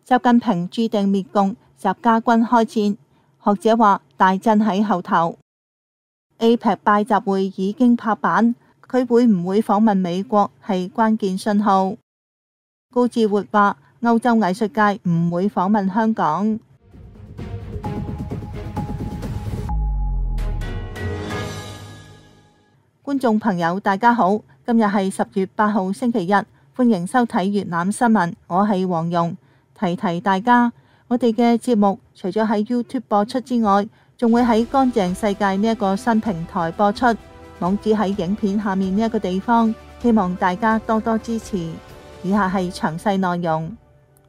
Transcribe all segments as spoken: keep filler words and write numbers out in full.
習近平注定滅共，習家軍開戰。學者話大震喺後頭。A P E C 拜習會已經拍板，佢會唔會訪問美國係關鍵信號。高志活話歐洲藝術界唔會訪問香港。觀眾朋友大家好，今日係十月八號星期日，歡迎收睇粵覽新聞，我係黃蓉。提提大家，我哋嘅節目除咗喺 YouTube 播出之外，仲會喺乾淨世界呢一個新平台播出，網址喺影片下面呢一個地方，希望大家多多支持。以下係詳細內容。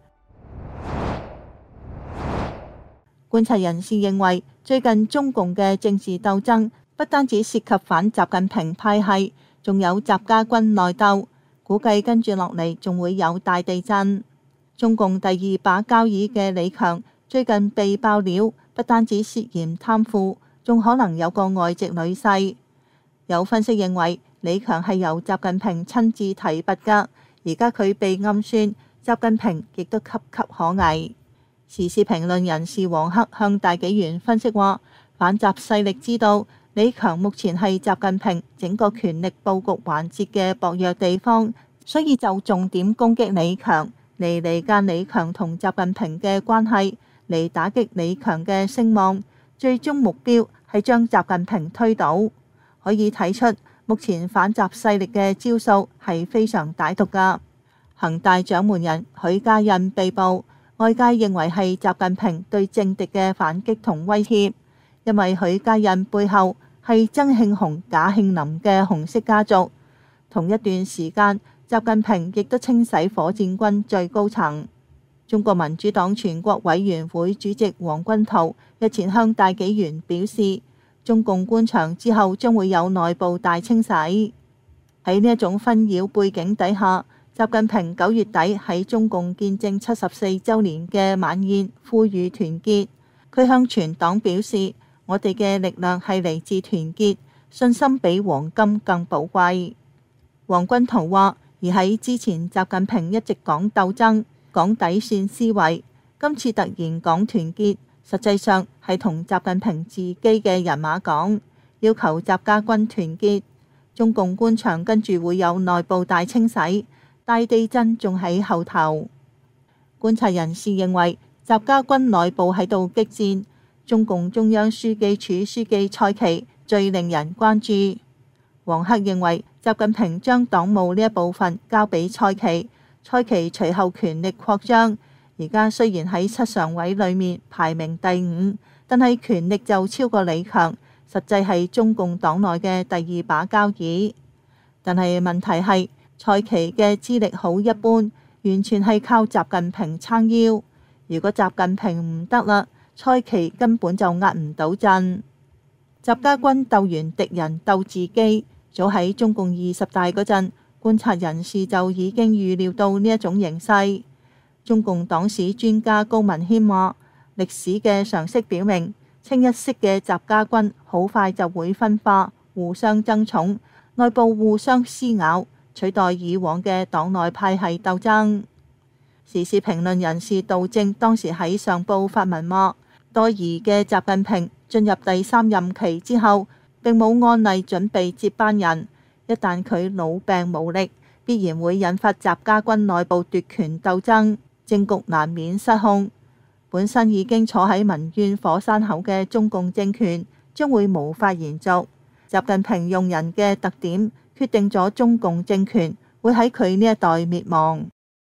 觀察人士認為，最近中共嘅政治鬥爭不單止涉及反習近平派系，仲有習家軍內鬥，估計跟住落嚟仲會有大地震。中共第二把交椅嘅李強最近被爆料，不單止涉嫌貪腐，仲可能有個外籍女婿。有分析認為，李強係由習近平親自提拔㗎，而家佢被暗算，習近平亦都岌岌可危。時事評論人士黃克向大紀元分析話，反習勢力知道李強目前係習近平整個權力佈局環節嘅薄弱地方，所以就重點攻擊李強，嚟離間李強同習近平嘅關係，嚟打擊李強嘅聲望，最終目標係將習近平推倒。可以睇出目前反習勢力嘅招數係非常歹毒㗎。恒大掌門人許家印被捕，外界認為係習近平對政敵嘅反擊同威脅，因為許家印背後係曾慶紅、賈慶林嘅紅色家族。同一段時間，習近平亦都清洗火箭軍最高層。中國民主黨全國委員會主席王軍濤日前向大紀元表示，中共官場之後將會有內部大清洗。喺呢一種紛擾背景底下，習近平九月底喺中共建政七十四週年嘅晚宴呼籲團結。佢向全黨表示，我哋嘅力量係嚟自團結，信心比黃金更寶貴。王軍濤話，而喺之前習近平一直講鬥爭、講底線思維，今次突然講團結，實際上係同習近平自己嘅人馬講，要求習家軍團結。中共官場跟住會有內部大清洗，大地震仲喺後頭。觀察人士認為，習家軍內部喺度激戰。中共中央書記處書記蔡奇最令人關注。黃克認為，習近平將黨務呢一部分交俾蔡奇，蔡奇隨後權力擴張，而家雖然喺七常委裏面排名第五，但係權力就超過李強，實際係中共黨內嘅第二把交椅。但係問題係，蔡奇嘅資歷好一般，完全係靠習近平撐腰。如果習近平唔得啦，蔡奇根本就壓唔到陣。習家軍鬥完敵人鬥自己，早喺中共二十大嗰陣，觀察人士就已經預料到呢一種形勢。中共黨史專家高文謙話，歷史嘅常識表明，清一色嘅習家軍好快就會分化，互相爭寵，內部互相撕咬，取代以往嘅黨內派系鬥爭。時事評論人士杜正當時喺上報發文話，多疑嘅習近平進入第三任期之後，並冇案例準備接班人。一旦佢老病無力，必然會引發習家軍內部奪權鬥爭，政局難免失控。本身已經坐喺民怨火山口嘅中共政權，將會無法延續。習近平用人嘅特點，決定咗中共政權會喺佢呢一代滅亡。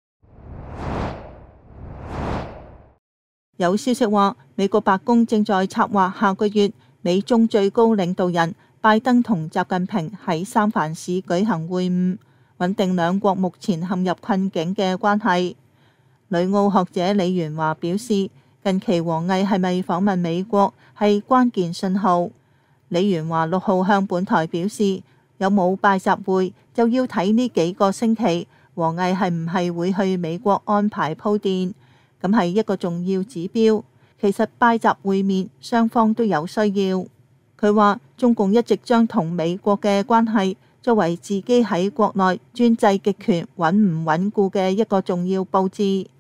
有消息話，美國白宮正在策劃下個月美中最高領導人拜登同習近平喺三藩市舉行會晤，穩定兩國目前陷入困境嘅關係。旅澳學者李元華表示，近期王毅係咪訪問美國係關鍵信號。李元華六號向本台表示，有冇拜習會就要睇呢幾個星期王毅係唔係會去美國安排鋪墊。咁係一個重要指標。其實拜習會面雙方都有需要。佢話中共一直將同美國嘅關係作為自己喺國內專制極權穩唔穩固嘅一個重要佈置。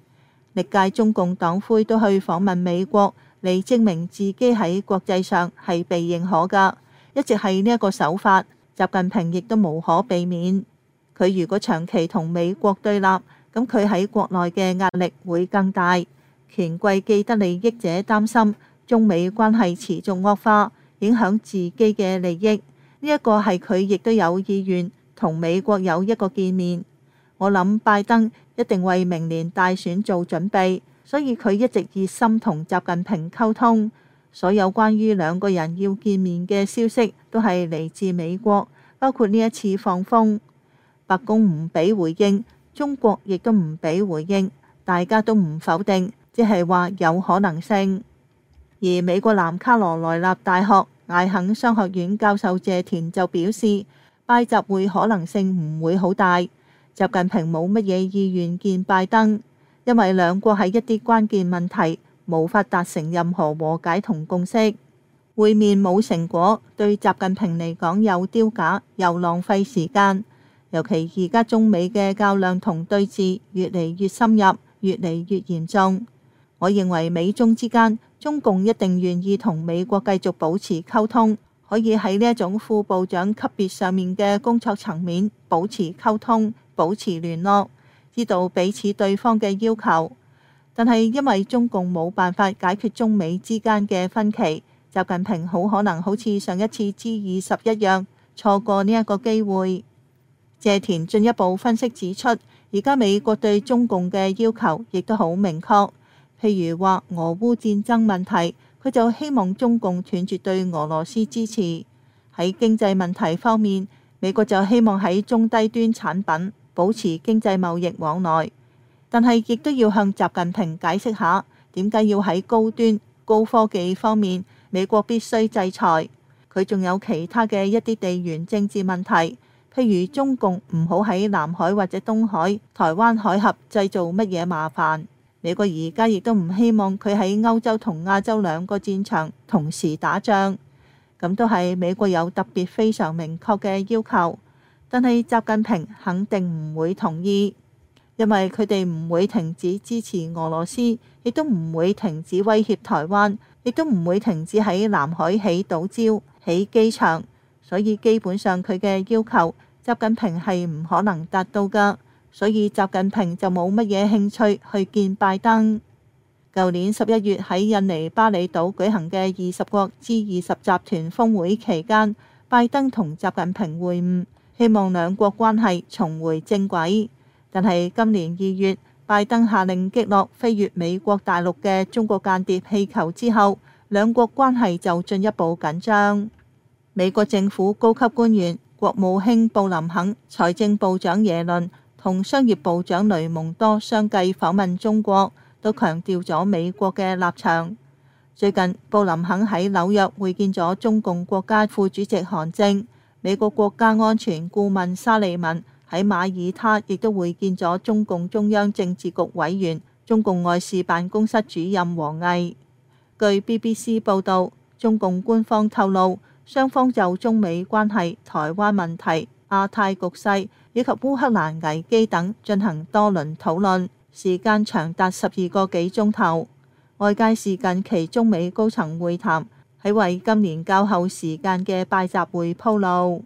歷屆中共黨魁都去訪問美國嚟證明自己喺國際上係被認可㗎，一直係呢一個手法。習近平亦都無可避免。佢如果長期同美國對立，咁佢喺國內嘅壓力會更大。權貴既得利益者擔心中美關係持續惡化，影響自己嘅利益。呢一個係佢亦都有意願同美國有一個見面。我諗拜登一定為明年大選做準備，所以佢一直熱心同習近平溝通。所有關於兩個人要見面嘅消息都係嚟自美國，包括呢一次放風。白宮唔俾回應，中國亦都唔俾回應，大家都唔否定，即係話有可能性。而美國南卡羅來納大學艾肯商學院教授謝田就表示，拜習會可能性唔會好大。習近平冇乜嘢意願見拜登，因為兩國喺一啲關鍵問題無法達成任何和解同共識。會面冇成果，對習近平嚟講又丟架又浪費時間。尤其而家中美嘅較量同對峙越嚟越深入，越嚟越嚴重。我認為美中之間，中共一定願意同美國繼續保持溝通，可以喺呢一種副部長級別上面嘅工作層面保持溝通，保持聯絡，知道彼此對方嘅要求。但係因為中共冇辦法解決中美之間嘅分歧，習近平好可能好似上一次 G 二十一樣，錯過呢一個機會。謝田進一步分析指出，而家美國對中共嘅要求亦都好明確，譬如話俄烏戰爭問題，佢就希望中共斷絕對俄羅斯支持。喺經濟問題方面，美國就希望喺中低端產品保持經濟貿易往來，但係亦都要向習近平解釋下點解要喺高端高科技方面美國必須制裁。佢仲有其他嘅一啲地緣政治問題，譬如中共唔好喺南海或者東海、台灣海峽製造乜嘢麻煩。美國而家亦都唔希望佢喺歐洲同亞洲兩個戰場同時打仗，咁都係美國有特別非常明確嘅要求。但係習近平肯定唔會同意，因為佢哋唔會停止支持俄羅斯，亦都唔會停止威脅台灣，亦都唔會停止喺南海起島礁、起機場。所以基本上佢嘅要求，習近平係唔可能達到㗎，所以習近平就冇乜嘢興趣去見拜登。舊年十一月喺印尼巴厘島舉行嘅二十國 G 二十集團峰會期間，拜登同習近平會晤，希望兩國關係重回正軌。但係今年二月，拜登下令擊落飛越美國大陸嘅中國間諜氣球之後，兩國關係就進一步緊張。美國政府高級官員、國務卿布林肯、財政部長耶倫同商業部長雷蒙多相繼訪問中國，都強調咗美國嘅立場。最近，布林肯喺紐約會見咗中共國家副主席韓正，美國國家安全顧問沙利文喺馬耳他亦都會見咗中共中央政治局委員、中共外事辦公室主任王毅。據 B B C 報導，中共官方透露，雙方就中美關係、台灣問題、亞太局勢以及烏克蘭危機等進行多輪討論，時間長達十二個幾鐘頭。外界視近期中美高層會談係為今年較後時間嘅拜習會鋪路。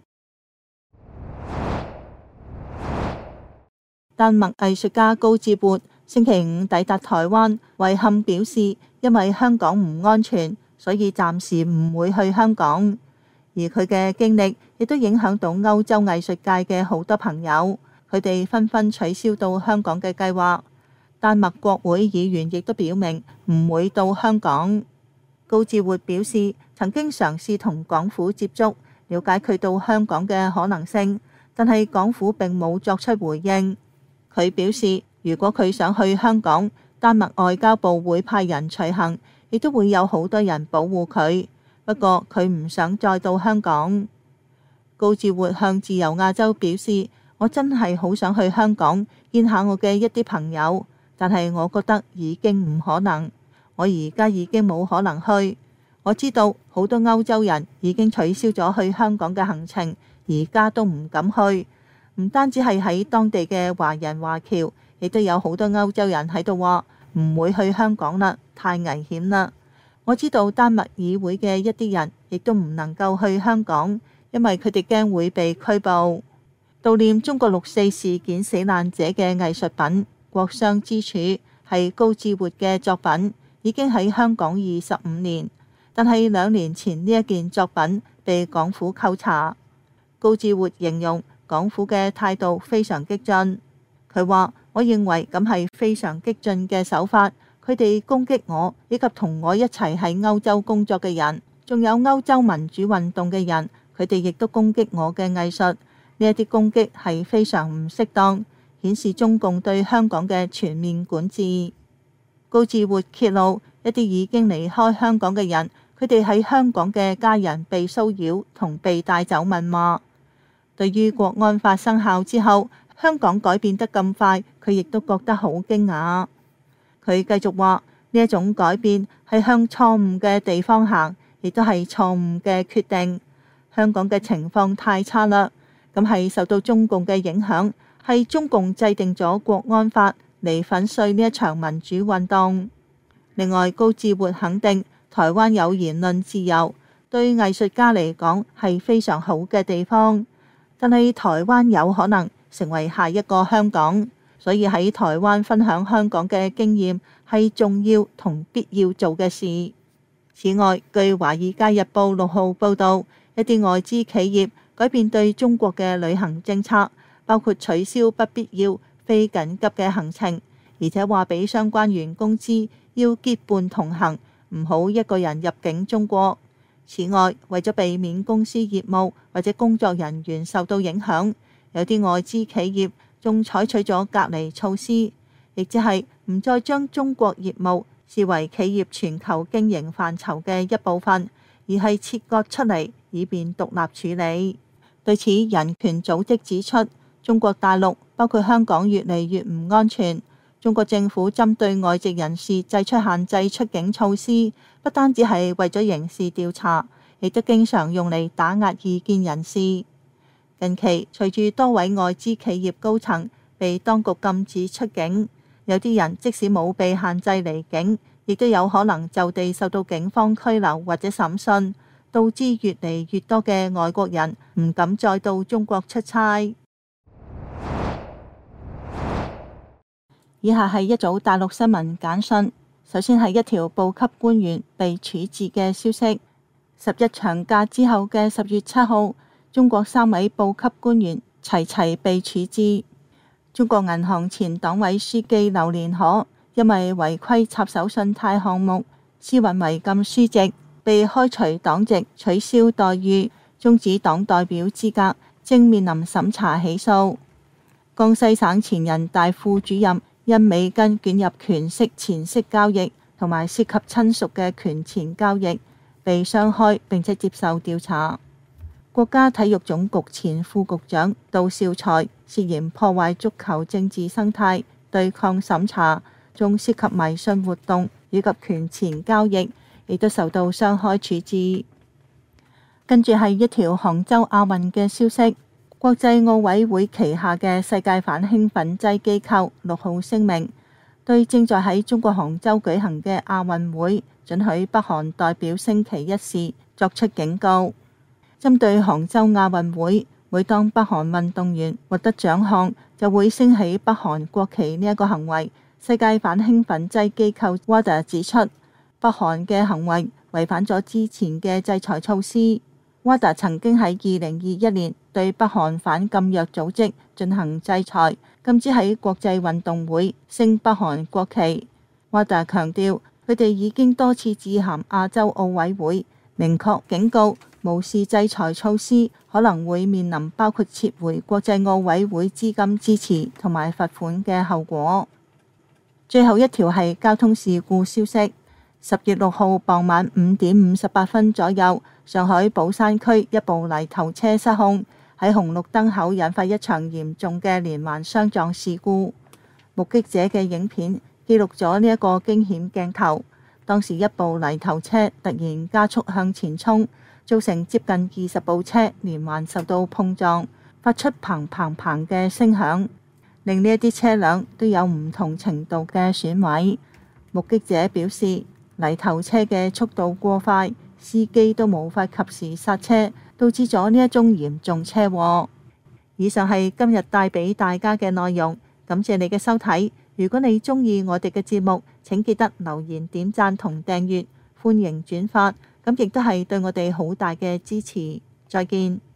丹麥藝術家高志活星期五抵達台灣，遺憾表示因為香港唔安全，所以暫時唔會去香港。而佢嘅經歷亦都影響到歐洲藝術界嘅好多朋友，佢哋紛紛取消到香港嘅計劃。丹麥國會議員亦都表明唔會到香港。高志活表示曾經嘗試同港府接觸，了解佢到香港嘅可能性，但係港府並冇作出回應。佢表示如果佢想去香港，丹麥外交部會派人隨行，亦都會有好多人保護佢。不過佢唔想再到香港。高志活向自由亞洲表示，我真係好想去香港見下我嘅一啲朋友，但係我覺得已經唔可能。我而家已經冇可能去。我知道好多歐洲人已經取消咗去香港嘅行程，而家都唔敢去。唔單止係喺當地嘅華人華僑，亦都有好多歐洲人喺度話唔會去香港啦，太危險啦。我知道丹麥議會嘅一啲人亦都唔能夠去香港，因為佢哋驚會被拘捕。悼念中國六四事件死難者嘅藝術品《國殤之柱》係高志活嘅作品，已經喺香港二十五年，但係兩年前呢一件作品被港府扣查。高志活形容港府嘅態度非常激進，佢話：我認為咁係非常激進嘅手法，佢哋攻擊我，以及同我一齊喺歐洲工作嘅人，仲有歐洲民主運動嘅人，佢哋亦都攻擊我嘅藝術。呢一啲攻擊係非常唔適當，顯示中共對香港嘅全面管治。高志活揭露一啲已經離開香港嘅人，佢哋喺香港嘅家人被騷擾同被帶走問話。對於國安法生效之後，香港改變得咁快，佢亦都覺得好驚訝。佢繼續話：呢一種改變係向錯誤嘅地方行，亦都係錯誤嘅決定。香港嘅情況太差啦。咁係受到中共嘅影響，係中共制定咗國安法嚟粉碎呢一場民主運動。另外，高志活肯定台灣有言論自由，對藝術家嚟講係非常好嘅地方。但係台灣有可能成為下一個香港，所以喺台灣分享香港嘅經驗係重要同必要做嘅事。此外，據《華爾街日報》六號報導，一啲外資企業改變對中國嘅旅行政策，包括取消不必要、非緊急嘅行程，而且話俾相關員工知要結伴同行，唔好一個人入境中國。此外，為咗避免公司業務或者工作人員受到影響，有啲外資企業仲採取咗隔離措施，亦即係唔再將中國業務視為企業全球經營範疇嘅一部分，而係切割出嚟，以便獨立處理。對此，人權組織指出，中國大陸包括香港越嚟越唔安全。中國政府針對外籍人士祭出限制出境措施，不單止係為咗刑事調查，亦都經常用嚟打壓異見人士。近期，隨住多位外資企業高層被當局禁止出境，有啲人即使冇被限制離境，亦都有可能就地受到警方拘留或者審訊，導致越嚟越多嘅外國人唔敢再到中國出差。以下係一組大陸新聞簡訊。首先係一條部級官員被處置嘅消息。十一長假之後嘅十月七號，中國三位部級官員齊齊被處置。中國銀行前黨委書記劉連可因為違規插手信貸項目，私運違禁書籍，被開除黨籍、取消待遇、終止黨代表資格，正面臨審查起訴。江西省前人大副主任因美根捲入權色錢色交易同埋涉及親屬嘅權錢交易，被雙開並且接受調查。國家體育總局前副局長杜兆才涉嫌破壞足球政治生態，對抗審查，仲涉及迷信活動以及權錢交易，亦都受到雙開處置。跟住係一條杭州亞運嘅消息。國際奧委會旗下嘅世界反興奮劑機構六號聲明，對正在喺中國杭州舉行嘅亞運會准許北韓代表升旗一事作出警告。針對杭州亞運會，每當北韓運動員獲得獎項，就會升起北韓國旗呢一個行為，世界反興奮劑機構 W A D A 指出，北韓嘅行為違反咗之前嘅制裁措施。W A D A 曾經喺二零二一年對北韓反禁藥組織進行制裁，禁止喺國際運動會升北韓國旗。W A D A 強調，佢哋已經多次致函亞洲奧委會，明確警告無視制裁措施可能會面臨包括撤回國際奧委會資金支持同埋罰款嘅後果。最後一條係交通事故消息。十月六號傍晚五點五十八分左右，上海寶山區一部泥頭車失控，喺紅綠燈口引發一場嚴重嘅連環相撞事故。目擊者嘅影片記錄咗呢一個驚險鏡頭。當時一部泥頭車突然加速向前衝，造成接近二十部車連環受到碰撞，發出砰砰砰嘅聲響，令呢一啲車輛都有唔同程度嘅損毀。 目擊者表示，泥頭車嘅速度過快，司機都無法及時剎車，導致咗呢一宗嚴重車禍。以上係今日帶俾大家嘅內容，感謝你嘅收睇。如果你鍾意我哋嘅節目，請記得留言、點讚同訂閱，歡迎轉發，咁亦都係對我哋好大嘅支持。再見。